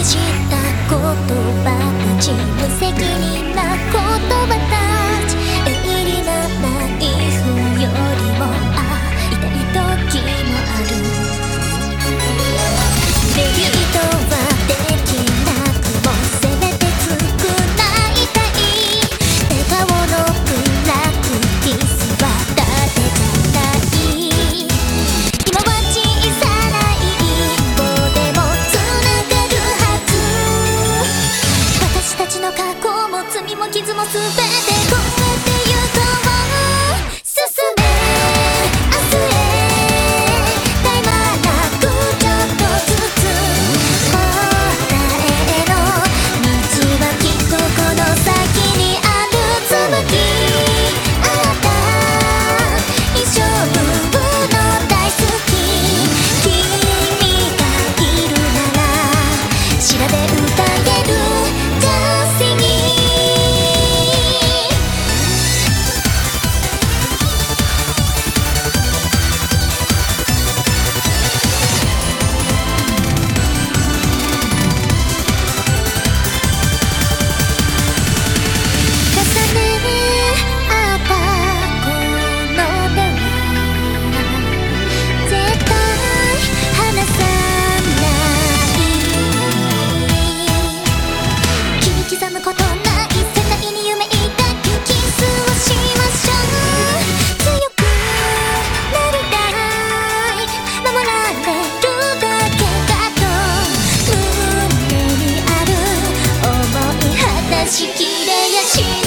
した言葉たち、無責任な言葉たち、鋭利なナイフよりも痛い時もある。デリートはできなくもせめて償いたい。笑顔のブラックキスはだてじゃない。今は小さな一歩でもつながるはず。私たちの過去も罪も傷も全て越えてゆこう。進め明日へ絶え間なくちょっとずつ。答えの道はきっとこの先にある。椿あなた一生分の大好き。君がいるなら調べ歌える。Just singing。重ね合ったこの手は絶対離さない。切り刻むことない世界に夢抱きキスをしましょう。強くなりたい、守られるだけだと胸にある想い果たしきれやしない。